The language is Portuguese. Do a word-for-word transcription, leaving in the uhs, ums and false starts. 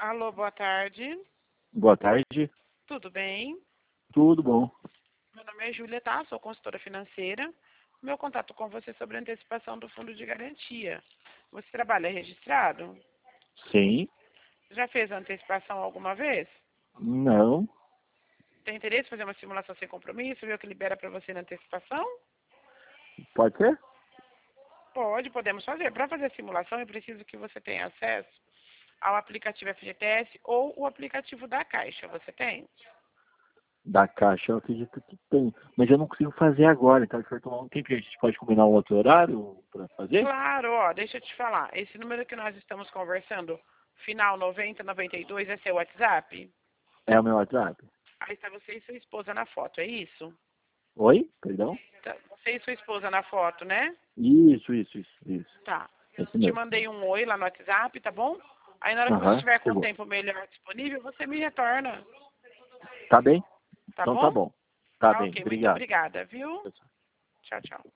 Alô, boa tarde. Boa tarde. Tudo bem? Tudo bom? Meu nome é Júlia, tá? Sou consultora financeira. Meu contato com você é sobre a antecipação do fundo de garantia. Você trabalha registrado? Sim. Já fez a antecipação alguma vez? Não. Tem interesse em fazer uma simulação sem compromisso? Ver o que libera para você na antecipação? Pode ser? Pode, podemos fazer. Para fazer a simulação, é preciso que você tenha acesso ao aplicativo F G T S ou o aplicativo da Caixa. Você tem? Da Caixa eu acredito que tem. Mas eu não consigo fazer agora, então se for tomar um tempo, a gente pode combinar um outro horário para fazer? Claro, ó, deixa eu te falar. Esse número que nós estamos conversando, final noventa, noventa e dois, é seu WhatsApp? É o meu WhatsApp? Aí está você e sua esposa na foto, é isso? Oi? Perdão? Tá, você e sua esposa na foto, né? Isso, isso, isso, isso. Tá. Esse Te mesmo. mandei um oi lá no WhatsApp, tá bom? Aí na hora que você Aham, tiver com um chegou. tempo melhor disponível, você me retorna, Tá bem? tá Então tá bom? bom. Tá Tá bem, ok, muito obrigado. obrigada, viu? Tchau, tchau.